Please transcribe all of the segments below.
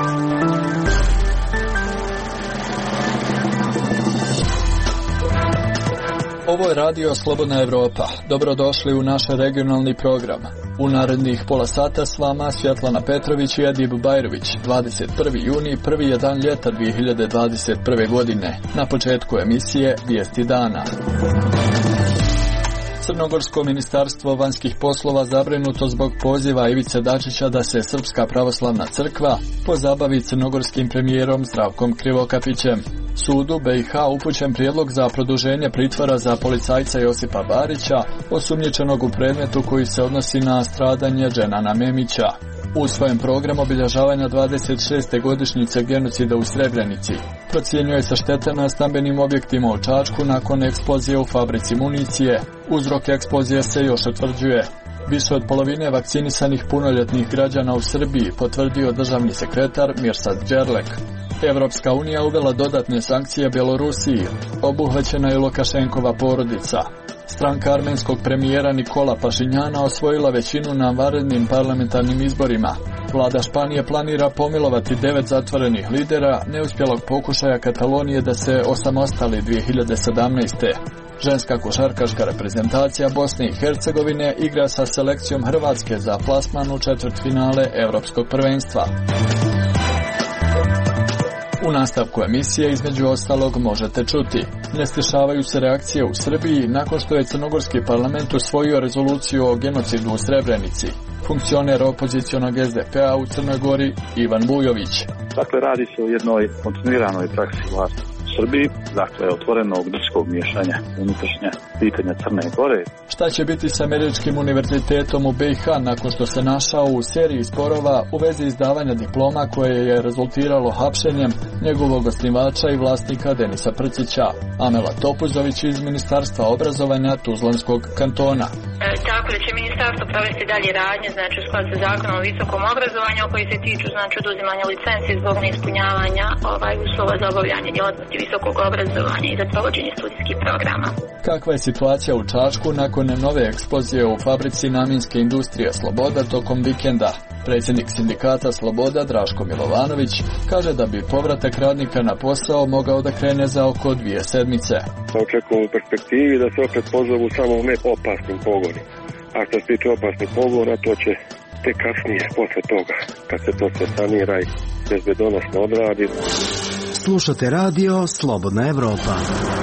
Ovo je radio Slobodna Evropa. Dobrodošli u naš regionalni program. U narednih pola sata s vama Svjetlana Petrović i Edib Bajrović. 21. juni, prvi je dan ljeta 2021. godine. Na početku emisije Vijesti dana. Crnogorsko ministarstvo vanjskih poslova zabrinuto zbog poziva Ivice Dačića da se Srpska pravoslavna crkva pozabavi crnogorskim premijerom Zdravkom Krivokapićem. Sudu BiH upućen prijedlog za produženje pritvora za policajca Josipa Barića, osumnjičenog u predmetu koji se odnosi na stradanje Dženana Memića. U svojem programu obilježavanja 26. godišnjice genocida u Srebrenici procjenjuje se štete na stambenim objektima u Čačku nakon eksplozije u fabrici municije. Uzrok eksplozije se još utvrđuje. Više od polovine vakcinisanih punoljetnih građana u Srbiji potvrdio državni sekretar Mirsad Đerlek. Evropska unija uvela dodatne sankcije Bjelorusiji, obuhvaćena je Lukašenkova porodica. Stranka armenskog premijera Nikola Pašinjana osvojila većinu na vanrednim parlamentarnim izborima. Vlada Španije planira pomilovati 9 zatvorenih lidera neuspjelog pokušaja Katalonije da se osamostali 2017. Ženska košarkaška reprezentacija Bosne i Hercegovine igra sa selekcijom Hrvatske za plasman u četvrtfinale Europskog prvenstva. U nastavku emisije između ostalog možete čuti: ne stišavaju se reakcije u Srbiji nakon što je crnogorski parlament usvojio rezoluciju o genocidu u Srebrenici. Funkcioner opozicionog SDP-a u Crnoj Gori Ivan Vujović. Dakle, radi se o jednoj kontinuiranoj praksi vlasti u Srbiji, dakle otvorenog drskog miješanja unutrašnja pitanja Crne Gore. Šta će biti s američkim univerzitetom u BiH nakon što se našao u seriji sporova u vezi izdavanja diploma koje je rezultiralo hapšenjem njegovog osnivača i vlasnika Denisa Prcića? Amela Topuzović iz Ministarstva obrazovanja Tuzlanskog kantona. Tako da će ministarstvo provesti dalje radnje, znači u skladu sa zakonom o visokom obrazovanju koji se tiču znači oduzimanja licenci zbog neispunjavanja uslova za obavljanje djelatnosti visokog obrazovanja i za provođenje studijskih programa. Kakva je situacija u Čačku nakon nove eksplozije u fabrici namjenske industrije Sloboda tokom vikenda? Predsjednik sindikata Sloboda Draško Milovanović kaže da bi povratak radnika na posao mogao da krene za oko 2 sedmice. Očekujemo u perspektivi da se opet pozovu samo ne opasnim pogonima. A što se tiče opasnih pogona, to će tek kasnije, posle toga, kad se to sve sanira i bezbedonosno odradi. Slušate radio Slobodna Evropa.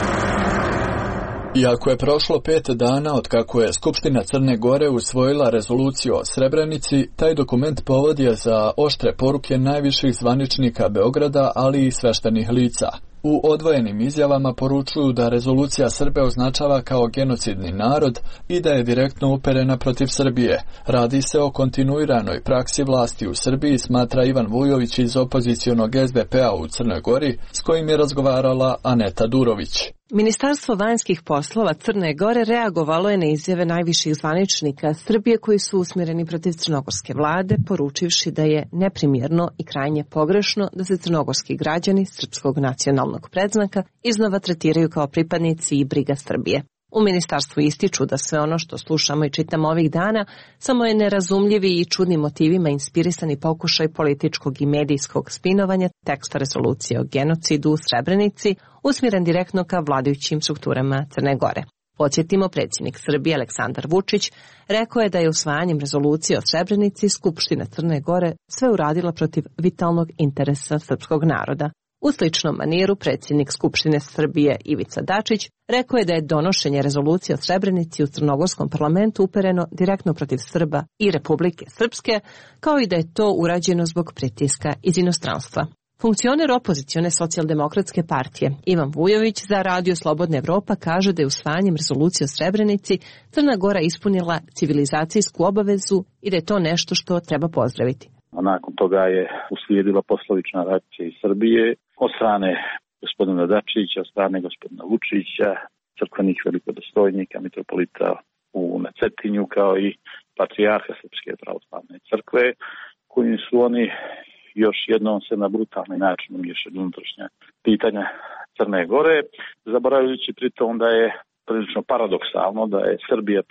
Iako je prošlo 5 dana od kako je Skupština Crne Gore usvojila rezoluciju o Srebrenici, taj dokument povod je za oštre poruke najviših zvaničnika Beograda, ali i sveštenih lica. U odvojenim izjavama poručuju da rezolucija Srbe označava kao genocidni narod i da je direktno uperena protiv Srbije. Radi se o kontinuiranoj praksi vlasti u Srbiji, smatra Ivan Vujović iz opozicionog SDP-a u Crnoj Gori, s kojim je razgovarala Aneta Durović. Ministarstvo vanjskih poslova Crne Gore reagovalo je na izjave najviših zvaničnika Srbije koji su usmjereni protiv crnogorske vlade, poručivši da je neprimjerno i krajnje pogrešno da se crnogorski građani srpskog nacionalnog predznaka iznova tretiraju kao pripadnici i briga Srbije. U ministarstvu ističu da sve ono što slušamo i čitamo ovih dana samo je nerazumljivi i čudnim motivima inspirisani pokušaj političkog i medijskog spinovanja teksta rezolucije o genocidu u Srebrenici, usmjeren direktno ka vladajućim strukturama Crne Gore. Podsjetimo, predsjednik Srbije Aleksandar Vučić rekao je da je usvajanjem rezolucije o Srebrenici Skupština Crne Gore sve uradila protiv vitalnog interesa srpskog naroda. U sličnom maniru predsjednik Skupštine Srbije Ivica Dačić rekao je da je donošenje rezolucije o Srebrenici u crnogorskom parlamentu upereno direktno protiv Srba i Republike Srpske, kao i da je to urađeno zbog pritiska iz inostranstva. Funkcioner opozicione socijaldemokratske partije Ivan Vujović za radio Slobodna Evropa kaže da je usvajanjem rezolucije o Srebrenici Crna Gora ispunila civilizacijsku obavezu i da je to nešto što treba pozdraviti. A nakon toga je uslijedila poslovična reakcija iz Srbije od strane gospodina Dačića, od strane gospodina Vučića, crkvenih velikodostojnika, mitropolita na Cetinju, kao i patrijarha Srpske pravoslavne crkve, kojim su oni još jednom se na brutalni način umiješali unutrašnja pitanja Crne Gore, zaboravljajući pritom da je prilično paradoksalno da je Srbija prije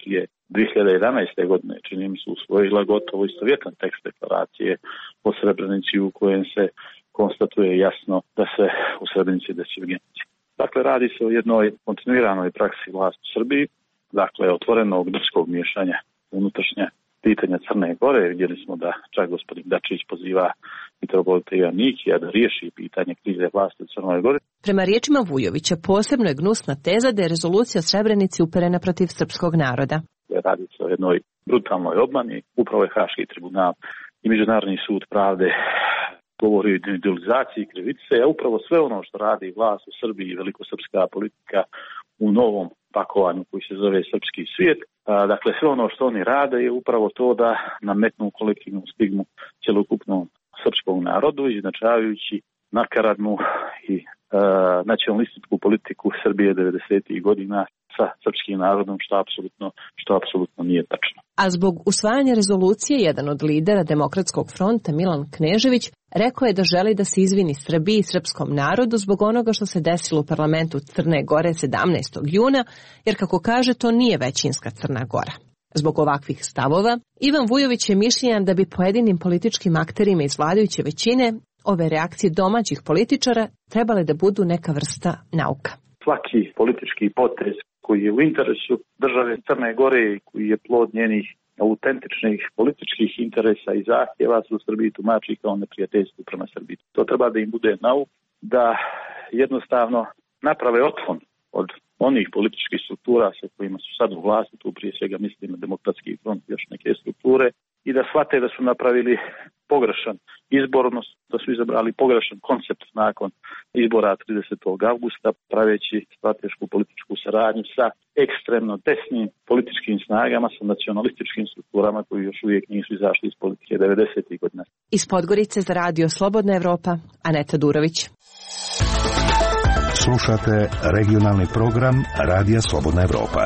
2011. godine, čini mi se, usvojila gotovo istovjetan tekst deklaracije o Srebrenici u kojem se konstatuje jasno da se u Srebrenici desio genocid. Dakle, radi se o jednoj kontinuiranoj praksi vlasti u Srbiji, dakle, otvorenog drskog miješanja unutrašnja pitanja Crne Gore. Vidjeli smo da čak gospodin Dačić poziva mitropolita Joanikija da riješi pitanje krize vlasti u Crnoj Gori. Prema riječima Vujovića, posebno je gnusna teza da je rezolucija o Srebrenici uperena protiv srpskog naroda. Radi se o jednoj brutalnoj obmani. Upravo je Haški tribunal i Međunarodni sud pravde govori o individualizaciji krivice, a upravo sve ono što radi vlast u Srbiji i velikosrpska politika u novom pakovanju koji se zove srpski svijet. Dakle, sve ono što oni rade je upravo to da nametnu kolektivnu stigmu cjelokupnom srpskom narodu, izjednačavajući nakaradnu i nacionalističku politiku Srbije 90. godina sa srpskim narodom, što apsolutno nije tačno. A zbog usvajanja rezolucije, jedan od lidera Demokratskog fronta, Milan Knežević, rekao je da želi da se izvini Srbiji i srpskom narodu zbog onoga što se desilo u parlamentu Crne Gore 17. juna, jer kako kaže, to nije većinska Crna Gora. Zbog ovakvih stavova, Ivan Vujović je mišljenja da bi pojedinim političkim akterima iz vladajuće većine ove reakcije domaćih političara trebale da budu neka vrsta nauka. Svaki politički potez koji je u interesu države Crne Gore i koji je plod njenih autentičnih političkih interesa i zahtjeva se u Srbiji tumači kao neprijateljstvo prema Srbiji. To treba da im bude nauk, da jednostavno naprave otklon od onih političkih struktura sa kojima su sad u vlasti, tu prije svega mislim na Demokratski front i još neke strukture, i da shvate da su napravili pogrešan izbor, da su izabrali pogrešan koncept nakon izbora 30. avgusta, praveći stratešku političku saradnju sa ekstremno desnim političkim snagama, sa nacionalističkim strukturama koji još uvijek nisu izašli iz politike 90. godina. Iz Podgorice za Radio Slobodna Evropa, Aneta Durović. Slušate regionalni program Radija Slobodna Evropa.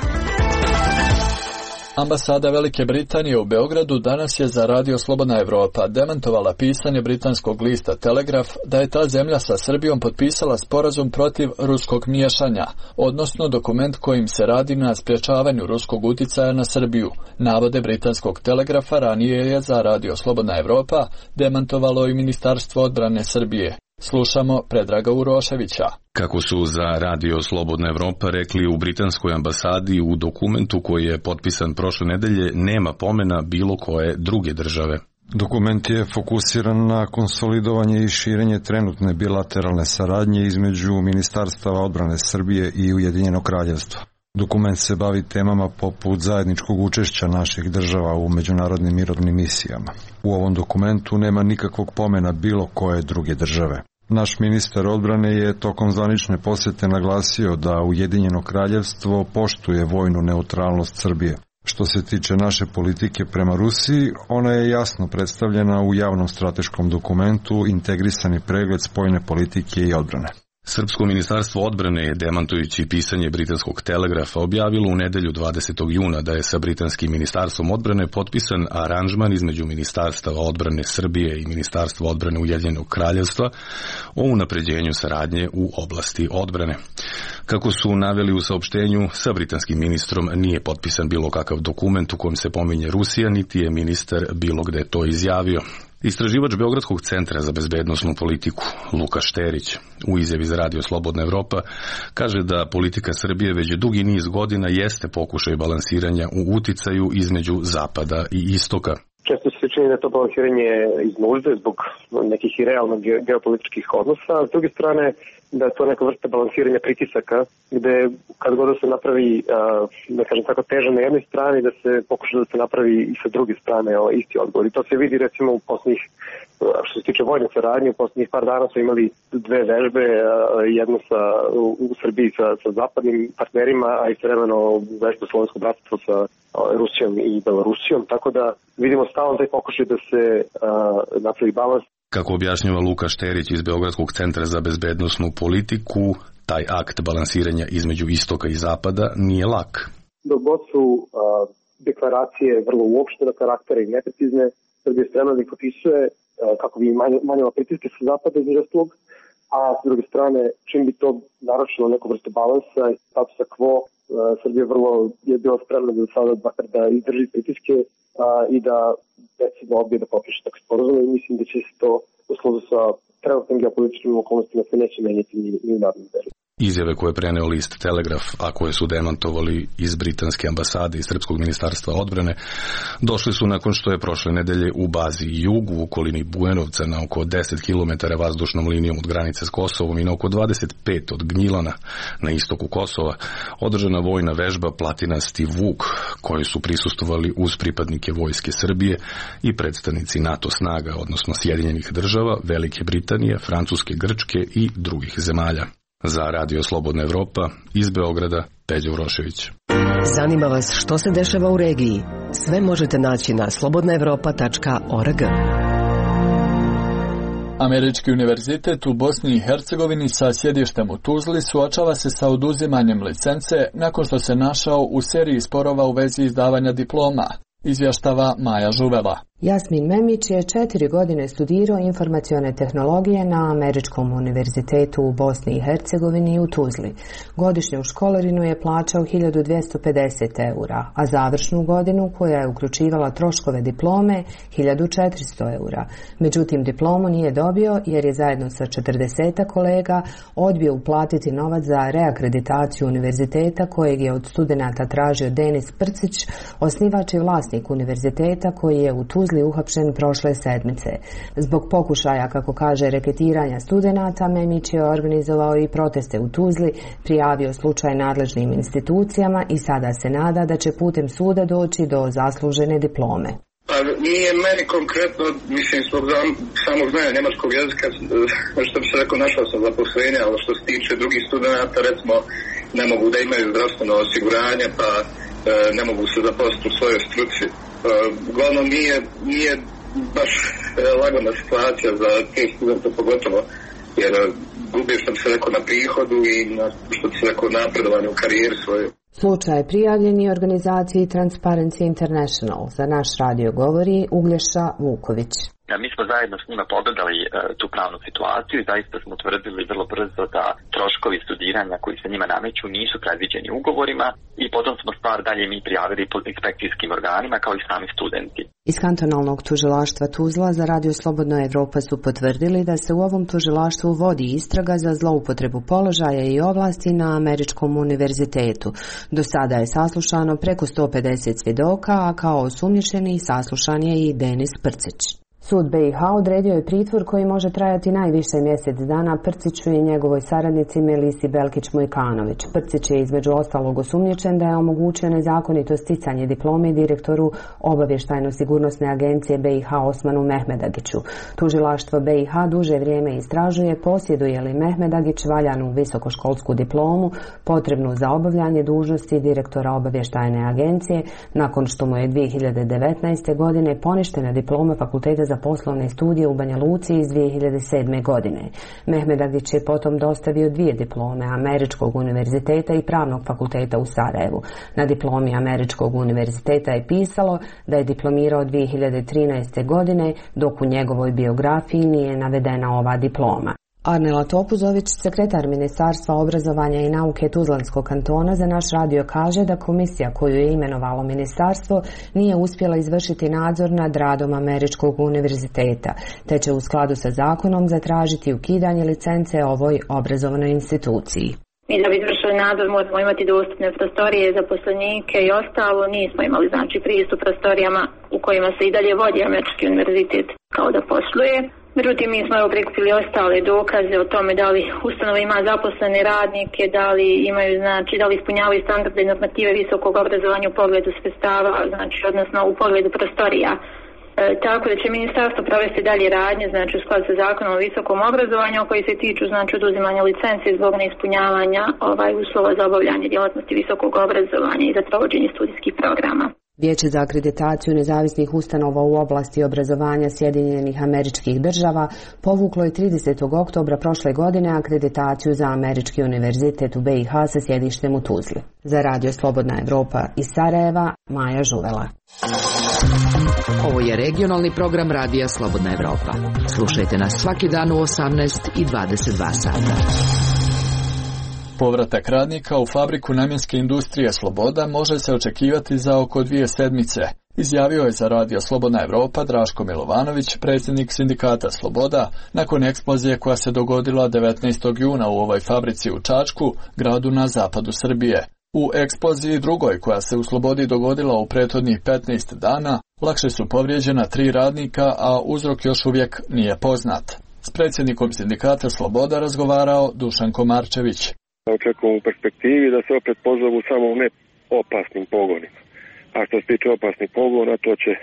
Ambasada Velike Britanije u Beogradu danas je za Radio Slobodna Evropa demantovala pisanje britanskog lista Telegraf da je ta zemlja sa Srbijom potpisala sporazum protiv ruskog miješanja, odnosno dokument kojim se radi na sprječavanju ruskog uticaja na Srbiju. Navode britanskog Telegrafa ranije je za Radio Slobodna Evropa demantovalo i Ministarstvo odbrane Srbije. Slušamo Predraga Uroševića. Kako su za Radio Slobodna Evropa rekli u britanskoj ambasadi, u dokumentu koji je potpisan prošle nedelje nema pomena bilo koje druge države. Dokument je fokusiran na konsolidovanje i širenje trenutne bilateralne saradnje između Ministarstava odbrane Srbije i Ujedinjenog Kraljevstva. Dokument se bavi temama poput zajedničkog učešća naših država u međunarodnim mirovnim misijama. U ovom dokumentu nema nikakvog pomena bilo koje druge države. Naš ministar odbrane je tokom zvanične posjete naglasio da Ujedinjeno Kraljevstvo poštuje vojnu neutralnost Srbije. Što se tiče naše politike prema Rusiji, ona je jasno predstavljena u javnom strateškom dokumentu Integrisani pregled spoljne politike i odbrane. Srpsko ministarstvo odbrane je, demantujući pisanje britanskog Telegrafa, objavilo u nedelju 20. juna da je sa britanskim ministarstvom odbrane potpisan aranžman između Ministarstva odbrane Srbije i Ministarstva odbrane Ujedinjenog Kraljevstva o unapređenju saradnje u oblasti odbrane. Kako su naveli u saopštenju, sa britanskim ministrom nije potpisan bilo kakav dokument u kojem se pominje Rusija, niti je ministar bilo gde to izjavio. Istraživač Beogradskog centra za bezbednosnu politiku, Luka Šterić, u izjavi za Radio Slobodna Evropa, kaže da politika Srbije već dugi niz godina jeste pokušaj balansiranja u uticaju između zapada i istoka. Često se čini da to balansiranje iz nužde zbog nekih i realnog geopolitičkih odnosa, a s druge strane da je to neka vrsta balansiranja pritisaka, gde kad god se napravi, da kažem tako, teže na jednoj strani, da se pokuša da se napravi i sa druge strane isti odgovor. I to se vidi recimo u posljednjih, što se tiče vojne saradnje, u posljednjih par dana su imali dve vežbe, jednu u Srbiji sa zapadnim partnerima, a istovremeno vežbu Slovensko bratstvo sa Rusijom i Belorusijom, tako da vidimo stalno taj pokušaj da se napravi balans. Kako objašnjava Luka Šterić iz Beogradskog centra za bezbednosnu politiku, taj akt balansiranja između istoka i zapada nije lak. Dok god su deklaracije vrlo uopštene karaktera i neprecizne, Srbija je spremna da ih potpisuje kako bi manjala pritiske sa zapada između ostalog, a s druge strane, čim bi to narušilo neku vrstu balansa i statusa quo, Srbija je bila spremna da izdrži pritiske i da decidno odbije da potpiše takve sporazume i mislim da će se to u skladu sa trenutnim geopolitičkim okolnostima se neće menjati ni u narednom periodu. Izjave koje je preneo list Telegraf, a koje su demantovali iz britanske ambasade i Srpskog ministarstva odbrane, došli su nakon što je prošle nedelje u bazi Jug u okolini Bujanovca na oko 10 km vazdušnom linijom od granice s Kosovom i na oko 25 od Gnjilana na istoku Kosova održana vojna vežba Platinasti Vuk, koji su prisustvovali uz pripadnike vojske Srbije i predstavnici NATO snaga, odnosno Sjedinjenih država, Velike Britanije, Francuske, Grčke i drugih zemalja. Za Radio Slobodna Evropa, iz Beograda, Peđa Urošević. Zanima vas što se dešava u regiji? Sve možete naći na slobodnaevropa.org. Američki univerzitet u Bosni i Hercegovini sa sjedištem u Tuzli suočava se sa oduzimanjem licence nakon što se našao u seriji sporova u vezi izdavanja diploma, izvještava Maja Žuvela. Jasmin Memić je 4 godine studirao informacione tehnologije na Američkom univerzitetu u Bosni i Hercegovini u Tuzli. Godišnju školarinu je plaćao 1250 eura, a završnu godinu, koja je uključivala troškove diplome, 1400 eura. Međutim, diplomu nije dobio jer je zajedno sa 40 kolega odbio uplatiti novac za reakreditaciju univerziteta kojeg je od studenata tražio Denis Prcić, osnivač i vlasnik univerziteta koji je u Tuzli uhapšen prošle sedmice. Zbog pokušaja, kako kaže, reketiranja studenata, Memić je organizovao i proteste u Tuzli, prijavio slučaj nadležnim institucijama i sada se nada da će putem suda doći do zaslužene diplome. Pa nije meni konkretno, mislim, zbog samog znanja njemačkog jezika, što bi se rekao, našao sam zaposlenje, ali što se tiče drugih studenata, recimo, ne mogu da imaju zdravstveno osiguranje, pa ne mogu se zaposliti u svojoj struci. Uglavnom nije baš lagana situacija za te studente pogotovo, jer gubio sam se rekao na prihodu i na, što bi se rekao, napredovanju u karijeri svoje. Slučaj prijavljen je organizaciji Transparency International. Za naš radio govori Uglješa Vuković. Mi smo zajedno s njima pogledali tu pravnu situaciju i zaista smo utvrdili vrlo brzo da troškovi studiranja koji se njima nameću nisu predviđeni ugovorima i potom smo stvar dalje mi prijavili pod inspekcijskim organima kao i sami studenti. Iz kantonalnog tužilaštva Tuzla za Radio Slobodna Evropa su potvrdili da se u ovom tužilaštvu vodi istraga za zloupotrebu položaja i ovlasti na Američkom univerzitetu. Do sada je saslušano preko 150 svjedoka, a kao osumnjičeni saslušan je i Denis Prcić. Sud BiH odredio je pritvor koji može trajati najviše mjesec dana Prciću i njegovoj saradnici Melisi Belkić-Mujkanović. Prcić je između ostalog osumnjičen da je omogućio nezakonito sticanje diplome direktoru Obavještajno-sigurnosne agencije BiH Osmanu Mehmedagiću. Tužilaštvo BiH duže vrijeme istražuje posjeduje li Mehmedagić valjanu visokoškolsku diplomu potrebnu za obavljanje dužnosti direktora Obavještajne agencije nakon što mu je 2019. godine poništena diploma Fakulteta za poslovne studije u Banja Luci iz 2007. godine. Mehmedagić je potom dostavio 2 diplome Američkog univerziteta i Pravnog fakulteta u Sarajevu. Na diplomi Američkog univerziteta je pisalo da je diplomirao 2013. godine, dok u njegovoj biografiji nije navedena ova diploma. Arnela Topuzović, sekretar Ministarstva obrazovanja i nauke Tuzlanskog kantona, za naš radio kaže da komisija koju je imenovalo ministarstvo nije uspjela izvršiti nadzor nad radom Američkog univerziteta, te će u skladu sa zakonom zatražiti ukidanje licence ovoj obrazovnoj instituciji. Mi da bi izvršili nadzor moramo imati dostupne prostorije, zaposlenike i ostalo. Nismo imali pristup prostorijama u kojima se i dalje vodi Američki univerzitet kao da posluje. Međutim, mi smo prikupili ostale dokaze o tome da li ustanova ima zaposlene radnike, da li imaju, da li ispunjavaju standarde i normative visokog obrazovanja u pogledu sredstava, odnosno u pogledu prostorija. Tako da će ministarstvo provesti dalje radnje, u skladu sa zakonom o visokom obrazovanju koji se tiču, oduzimanja licence zbog neispunjavanja uslova za obavljanje djelatnosti visokog obrazovanja i za provođenje studijskih programa. Vijeće za akreditaciju nezavisnih ustanova u oblasti obrazovanja Sjedinjenih Američkih Država povuklo je 30. oktobra prošle godine akreditaciju za Američki univerzitet u BiH sa sjedištem u Tuzli. Za Radio Slobodna Evropa iz Sarajeva, Maja Žuvela. Ovo je regionalni program Radija Slobodna Evropa. Slušajte nas svaki dan u 18 i 22 sata. Povratak radnika u fabriku namjenske industrije Sloboda može se očekivati za oko 2 sedmice, izjavio je za Radio Slobodna Evropa Draško Milovanović, predsjednik sindikata Sloboda, nakon eksplozije koja se dogodila 19. juna u ovoj fabrici u Čačku, gradu na zapadu Srbije. U eksploziji drugoj koja se u Slobodi dogodila u prethodnih 15 dana, lakše su povrijeđena 3 radnika, a uzrok još uvijek nije poznat. S predsjednikom sindikata Sloboda razgovarao Dušan Komarčević. Očekujem u perspektivi da se opet pozovu samo u neopasnim pogonima. A što se tiče opasnih pogona, to će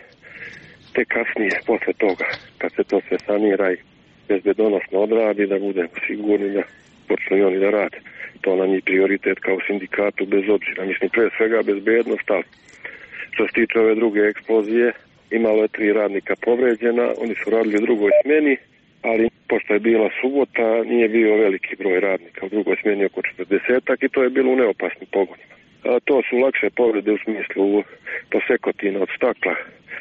tek kasnije, posle toga, kad se to sve sanira i bezbedonosno odradi, da budemo sigurni da počnu i oni da rade. To nam je prioritet kao sindikatu bez obzira. Mislim, pre svega bezbednost, ali što se tiče ove druge eksplozije, imalo je 3 radnika povređena, oni su radili u drugoj smjeni, ali pošto je bila subota, nije bio veliki broj radnika, u drugoj smjeni oko 40-ak i to je bilo u neopasnim pogonima. A to su lakše povrede u smislu posekotina od stakla,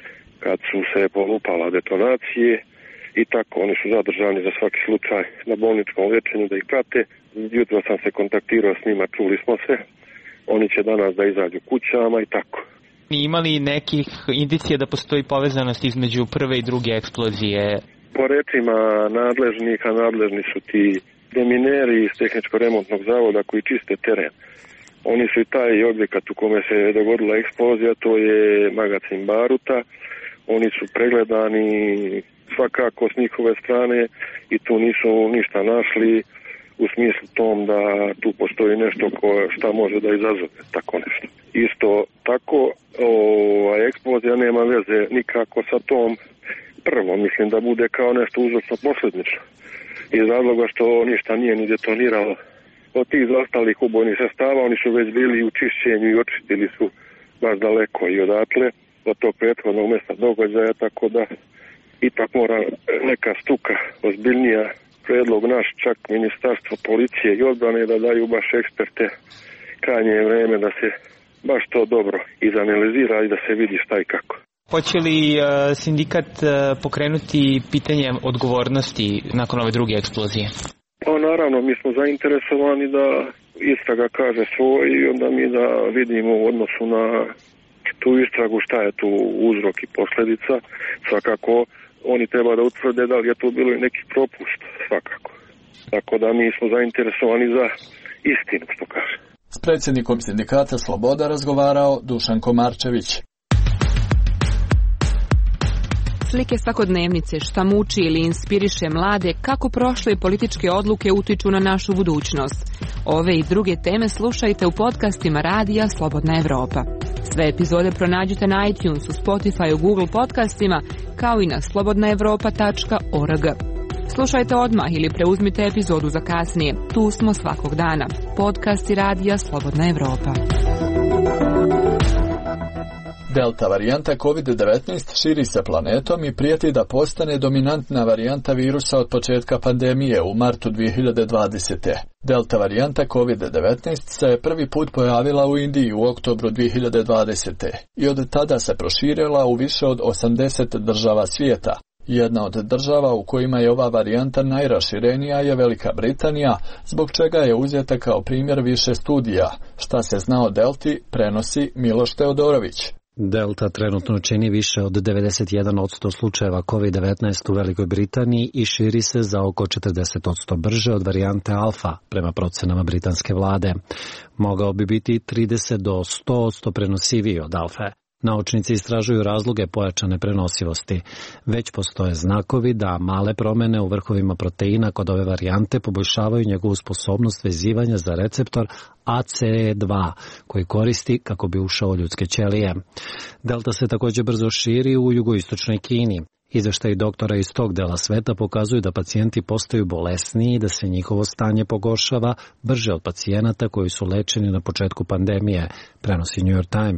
kad su se polupala detonacije i tako, oni su zadržani za svaki slučaj na bolničkom liječenju da ih prate. Jutro sam se kontaktirao s njima, čuli smo se, oni će danas da izađu kućama i tako. Imali nekih indicija da postoji povezanost između prve i druge eksplozije? Po rečima nadležnih, a nadležni su ti demineri iz tehničko-remontnog zavoda koji čiste teren. Oni su i taj objekat u kome se dogodila eksplozija, to je magacin baruta. Oni su pregledani svakako s njihove strane i tu nisu ništa našli u smislu tom da tu postoji nešto šta može da izazove tako nešto. Isto tako, eksplozija nema veze nikako sa tom prvo, mislim da bude kao nešto uzročno posljednično. Iz razloga što ništa nije ni detoniralo. Od tih zaostalih ubojnih sredstava oni su već bili u čišćenju i očistili su baš daleko i odatle od tog prethodnog mjesta događaja, tako da ipak mora neka struka ozbiljnija, predlog naš, čak ministarstvo policije i odbrane da daju baš eksperte, krajnje je vreme da se baš to dobro izanalizira i da se vidi šta i kako. Hoće li sindikat pokrenuti pitanje odgovornosti nakon ove druge eksplozije? Pa naravno, mi smo zainteresovani da istraga kaže svoj i onda mi da vidimo u odnosu na tu istragu šta je tu uzrok i posljedica. Svakako oni treba da utvrde da li je tu bilo i neki propust, svakako. Tako da mi smo zainteresovani za istinu, što kaže. S predsjednikom sindikata Sloboda razgovarao Dušan Komarčević. Slike svakodnevnice, šta muči ili inspiriše mlade, kako prošle političke odluke utiču na našu budućnost. Ove i druge teme slušajte u podcastima Radija Slobodna Evropa. Sve epizode pronađite na iTunesu, Spotifyu, Google podcastima, kao i na slobodnaevropa.org. Slušajte odmah ili preuzmite epizodu za kasnije. Tu smo svakog dana. Podcasti Radija Slobodna Evropa. Delta varijanta COVID-19 širi se planetom i prijeti da postane dominantna varijanta virusa od početka pandemije u martu 2020. Delta varijanta COVID-19 se prvi put pojavila u Indiji u oktobru 2020. i od tada se proširila u više od 80 država svijeta. Jedna od država u kojima je ova varijanta najraširenija je Velika Britanija, zbog čega je uzeta kao primjer više studija. Šta se zna o Delti, prenosi Miloš Teodorović. Delta trenutno čini više od 91% slučajeva COVID-19 u Velikoj Britaniji i širi se za oko 40% brže od varijante Alfa, prema procenama britanske vlade. Mogao bi biti 30 do 100% prenosiviji od Alfe. Naučnici istražuju razloge pojačane prenosivosti. Već postoje znakovi da male promjene u vrhovima proteina kod ove varijante poboljšavaju njegovu sposobnost vezivanja za receptor ACE2, koji koristi kako bi ušao u ljudske ćelije. Delta se također brzo širi u jugoistočnoj Kini. Izveštaji doktora iz tog dela sveta pokazuju da pacijenti postaju bolesniji i da se njihovo stanje pogoršava brže od pacijenata koji su lečeni na početku pandemije, prenosi New York Times.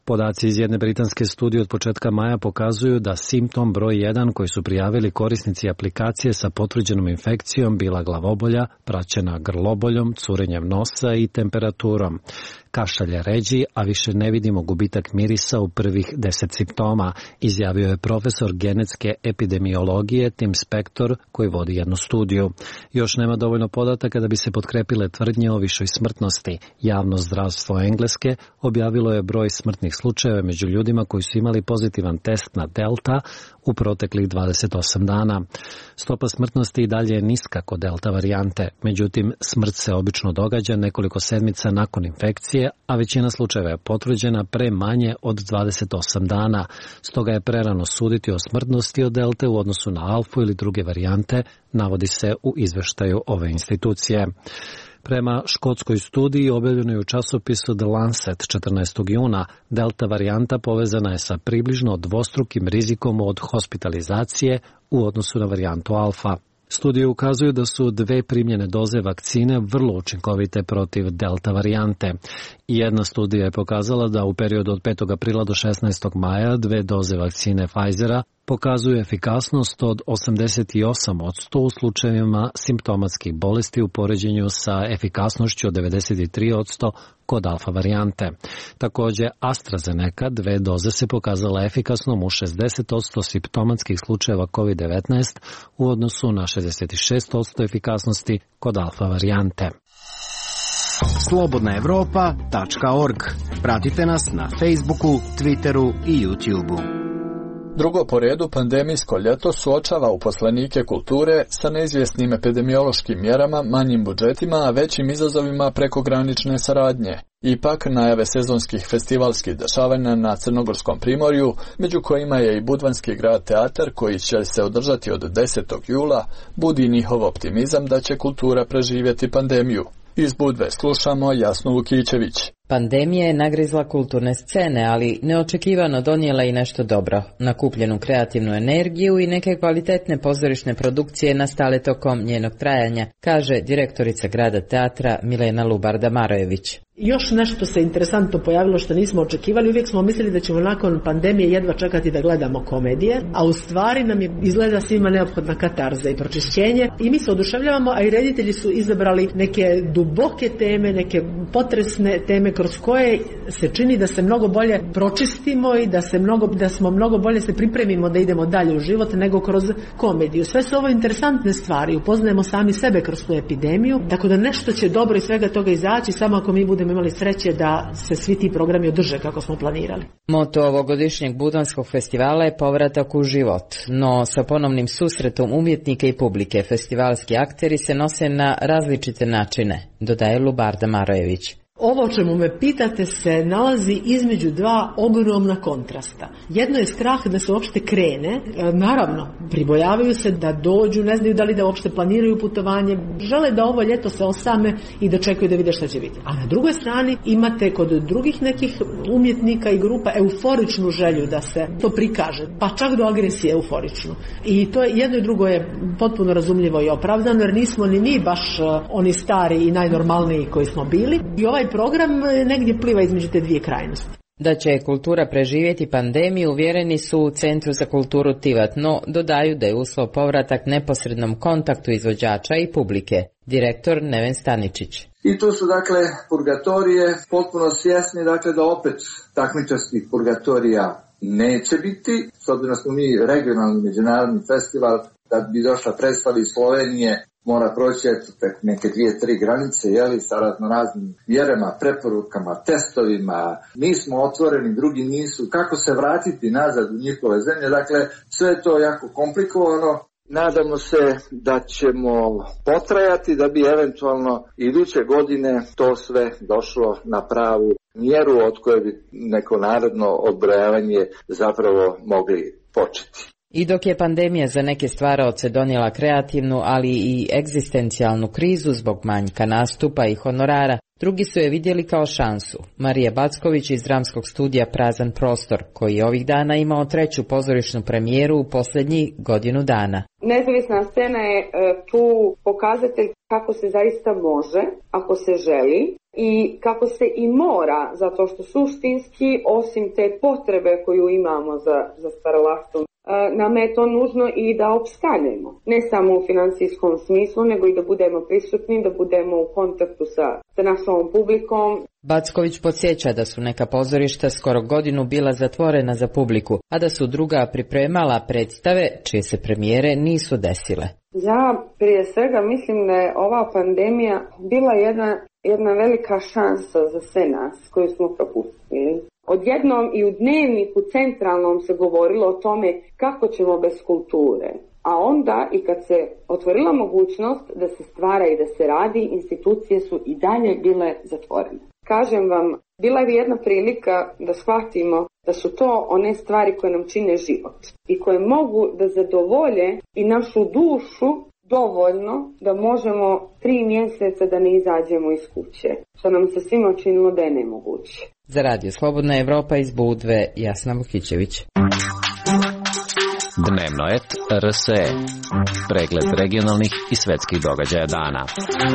Podaci iz jedne britanske studije od početka maja pokazuju da simptom broj 1 koji su prijavili korisnici aplikacije sa potvrđenom infekcijom bila glavobolja, praćena grloboljom, curenjem nosa i temperaturom. Kašalj je ređi, a više ne vidimo gubitak mirisa u prvih 10 simptoma, izjavio je profesor genetske epidemiologije Tim Spector koji vodi jednu studiju. Još nema dovoljno podataka da bi se potkrepile tvrdnje o višoj smrtnosti. Javno zdravstvo Engleske objavilo je broj smrtnih slučajeva među ljudima koji su imali pozitivan test na delta u proteklih 28 dana. Stopa smrtnosti i dalje je niska kod delta varijante, međutim smrt se obično događa nekoliko sedmica nakon infekcije, a većina slučajeva je potvrđena pre manje od 28 dana. Stoga je prerano suditi o smrtnosti od delte u odnosu na alfu ili druge varijante, navodi se u izveštaju ove institucije. Prema škotskoj studiji objavljenoj u časopisu The Lancet 14. juna, delta varijanta povezana je sa približno dvostrukim rizikom od hospitalizacije u odnosu na varijantu alfa. Studije ukazuju da su 2 primljene doze vakcine vrlo učinkovite protiv delta varijante. Jedna studija je pokazala da u periodu od 5. aprila do 16. maja 2 doze vakcine Pfizera pokazuju efikasnost od 88% u slučajevima simptomatskih bolesti u poređenju sa efikasnošću od 93% kod alfa varijante. Također, AstraZeneca 2 doze se pokazala efikasnom u 60% simptomatskih slučajeva COVID-19 u odnosu na 66% efikasnosti kod alfa varijante. Slobodnaevropa.org. Pratite nas na Facebooku, Twitteru i YouTubeu. Drugo po redu pandemijsko ljeto suočava uposlenike kulture sa neizvjesnim epidemiološkim mjerama, manjim budžetima, a većim izazovima prekogranične saradnje. Ipak, najave sezonskih festivalskih dešavanja na Crnogorskom primorju, među kojima je i Budvanski grad teatar koji će se održati od 10. jula, budi njihov optimizam da će kultura preživjeti pandemiju. Iz Budve slušamo Jasnu Vukićević. Pandemija je nagrizla kulturne scene, ali neočekivano donijela i nešto dobro, nakupljenu kreativnu energiju i neke kvalitetne pozorišne produkcije nastale tokom njenog trajanja, kaže direktorica grada teatra Milena Lubarda-Marojević. Još nešto se interesantno pojavilo što nismo očekivali. Uvijek smo mislili da ćemo nakon pandemije jedva čekati da gledamo komedije, a u stvari nam je izgleda svima neophodna katarza i pročišćenje i mi se oduševljavamo, a i reditelji su izabrali neke duboke teme, neke potresne teme kroz koje se čini da se mnogo bolje pročistimo i da smo mnogo bolje se pripremimo da idemo dalje u život nego kroz komediju. Sve su ovo interesantne stvari, upoznajemo sami sebe kroz tu epidemiju, tako da nešto će dobro iz svega toga izaći, samo ako mi budemo imali sreće da se svi ti programi održe kako smo planirali. Moto ovogodišnjeg Budvanskog festivala je povratak u život, no sa ponovnim susretom umjetnika i publike festivalski akteri se nose na različite načine, dodaje Lubarda-Marojević. Ovo o čemu me pitate se nalazi između dva ogromna kontrasta. Jedno je strah da se uopšte krene, naravno, pribojavaju se da dođu, ne znaju da li da uopšte planiraju putovanje, žele da ovo ljeto se osame i da čekaju da vide šta će biti. A na drugoj strani imate kod drugih nekih umjetnika i grupa euforičnu želju da se to prikaže, pa čak do agresije euforičnu. I to je, jedno i drugo je potpuno razumljivo i opravdano, jer nismo ni mi baš oni stari i najnormalniji koji smo bili. I ovaj program negdje pliva između te dvije krajnosti. Da će kultura preživjeti pandemiju uvjereni su u Centru za kulturu Tivat, no dodaju da je uslov povratak neposrednom kontaktu izvođača i publike. Direktor Neven Staničić. I tu su dakle purgatorije potpuno svjesni dakle da opet takmičarskih purgatorija neće biti, s obzirom da smo mi regionalni međunarodni festival, da bi došla predstava iz Slovenije mora proći neke 2-3 granice, sa raznim mjerama, preporukama, testovima. Mi smo otvoreni, drugi nisu. Kako se vratiti nazad u njihove zemlje? Dakle, sve je to jako komplikovano. Nadamo se da ćemo potrajati da bi eventualno iduće godine to sve došlo na pravu mjeru od koje bi neko narodno odbrojavanje zapravo mogli početi. I dok je pandemija za neke stvaraoce donijela kreativnu, ali i egzistencijalnu krizu zbog manjka nastupa i honorara, drugi su je vidjeli kao šansu. Marija Backović iz dramskog studija Prazan prostor, koji je ovih dana imao 3. pozorišnu premijeru u posljednjih godinu dana. Nezavisna scena je tu pokazatelj kako se zaista može, ako se želi. i kako se i mora, zato što suštinski, osim te potrebe koju imamo za stvaralaštvom, nam je to nužno i da opstanemo. Ne samo u financijskom smislu, nego i da budemo prisutni, da budemo u kontaktu sa našom publikom. Backović podsjeća da su neka pozorišta skoro godinu bila zatvorena za publiku, a da su druga pripremala predstave čije se premijere nisu desile. Ja prije svega mislim da je ova pandemija bila jedna velika šansa za sve nas koju smo propustili. Odjednom i u Dnevniku centralnom se govorilo o tome kako ćemo bez kulture. A onda i kad se otvorila mogućnost da se stvara i da se radi, institucije su i dalje bile zatvorene. Kažem vam, bila je jedna prilika da shvatimo da su to one stvari koje nam čine život i koje mogu da zadovolje i našu dušu dovoljno da možemo 3 mjeseca da ne izađemo iz kuće, što nam se svima činilo da je nemoguće. Za Radio Slobodna Evropa iz Budve, Jasna Vukićević. Dnevno et RSE. Pregled regionalnih i svetskih događaja dana.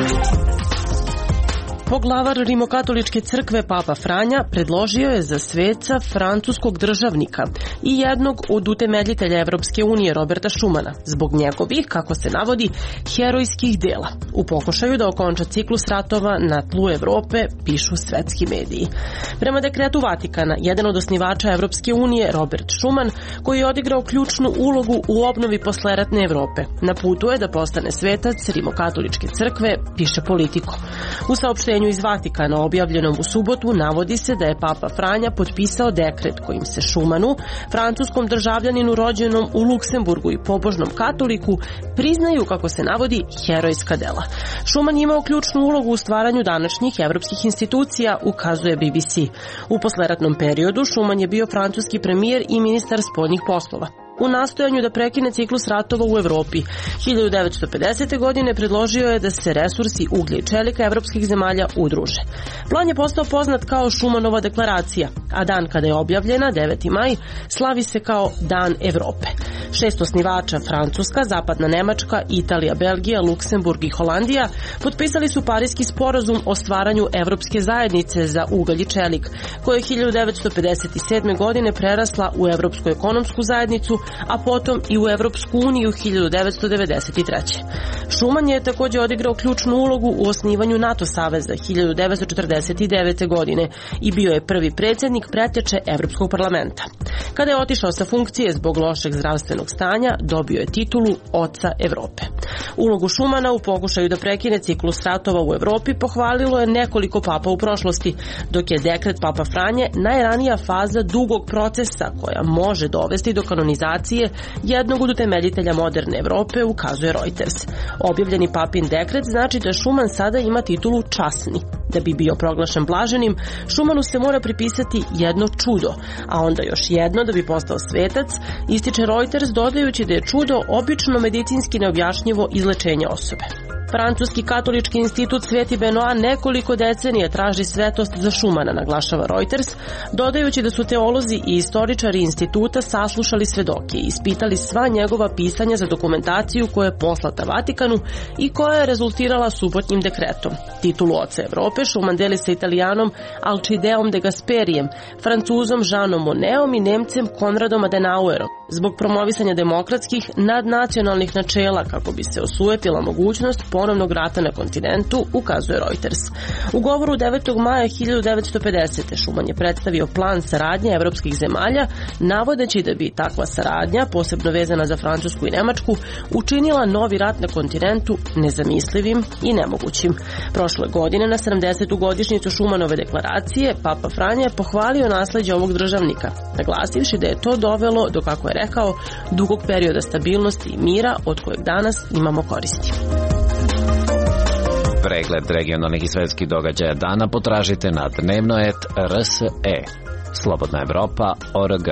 Poglavar Rimokatoličke crkve Papa Franja predložio je za sveca francuskog državnika i jednog od utemeljitelja Evropske unije Roberta Schumana, zbog njegovih, kako se navodi, herojskih dela, u pokušaju da okonča ciklus ratova na tlu Evrope, pišu svetski mediji. Prema dekretu Vatikana, jedan od osnivača Evropske unije, Robert Schuman, koji je odigrao ključnu ulogu u obnovi posleratne Evrope, na putu je da postane svetac Rimokatoličke crkve, piše Politico. U saopštenju iz Vatikana objavljenom u subotu navodi se da je Papa Franja potpisao dekret kojim se Schumanu, francuskom državljaninu rođenom u Luksemburgu i pobožnom katoliku, priznaju, kako se navodi, herojska dela. Schuman je imao ključnu ulogu u stvaranju današnjih evropskih institucija, ukazuje BBC. U posleratnom periodu Schuman je bio francuski premijer i ministar spoljnih poslova. U nastojanju da prekine ciklus ratova u Evropi, 1950. godine predložio je da se resursi uglja i čelika evropskih zemalja udruže. Plan je postao poznat kao Schumanova deklaracija, a dan kada je objavljena, 9. maj, slavi se kao Dan Evrope. 6 osnivača, Francuska, Zapadna Nemačka, Italija, Belgija, Luksemburg i Holandija, potpisali su Pariski sporazum o stvaranju Evropske zajednice za ugalj i čelik, koja je 1957. godine prerasla u Evropsku ekonomsku zajednicu, a potom i u Evropsku uniju 1993. Schuman je također odigrao ključnu ulogu u osnivanju NATO saveza 1949. godine i bio je prvi predsjednik preteče Evropskog parlamenta. Kada je otišao sa funkcije zbog lošeg zdravstvenog stanja, dobio je titulu Oca Evrope. Ulogu Schumana u pokušaju da prekine ciklus ratova u Evropi pohvalilo je nekoliko papa u prošlosti, dok je dekret Papa Franje najranija faza dugog procesa koja može dovesti do kanonizacije jednog od utemeljitelja moderne Evrope, ukazuje Reuters. Objavljeni papin dekret znači da Schuman sada ima titulu časni. Da bi bio proglašen blaženim, Schumanu se mora pripisati jedno čudo, a onda još jedno da bi postao svetac, ističe Reuters dodajući da je čudo obično medicinski neobjašnjivo izlečenje osobe. Francuski katolički institut Sveti Benoit nekoliko decenija traži svetost za Schumana, naglašava Reuters, dodajući da su teolozi i istoričari instituta saslušali svedoke i ispitali sva njegova pisanja za dokumentaciju koja je poslata Vatikanu i koja je rezultirala subotnjim dekretom. Titulu Oca Evrope Schuman deli sa Italijanom Alcideom de Gasperijem, Francuzom Jeanom Monnetom i Nemcem Konradom Adenauerom, zbog promovisanja demokratskih nadnacionalnih načela kako bi se osujetila mogućnost ponovnog rata na kontinentu, ukazuje Reuters. U govoru 9. maja 1950. Schuman je predstavio plan saradnje evropskih zemalja, navodeći da bi takva saradnja, posebno vezana za Francusku i Nemačku, učinila novi rat na kontinentu nezamislivim i nemogućim. Prošle godine, na 70. godišnjicu Schumanove deklaracije, Papa Franja je pohvalio nasleđe ovog državnika, naglasivši da je to dovelo do, kako je rekao, dugog perioda stabilnosti i mira od kojeg danas imamo koristi. Pregled regionalnih i svetskih događaja dana potražite na dnevnoet.rse. Slobodna Evropa.org.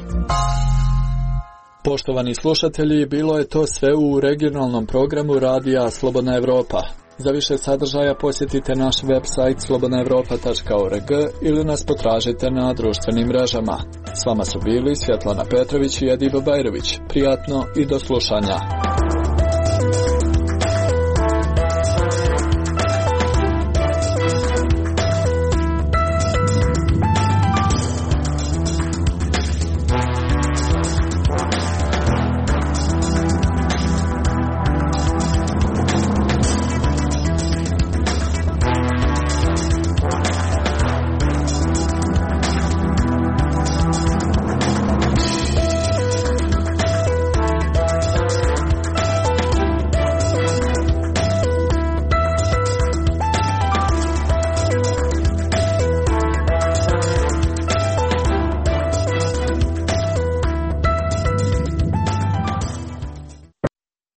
Poštovani slušatelji, bilo je to sve u regionalnom programu radija Slobodna Evropa. Za više sadržaja posjetite naš website slobodnaevropa.org ili nas potražite na društvenim mrežama. S vama su bili Svjetlana Petrović i Ediba Bajrović. Prijatno i do slušanja.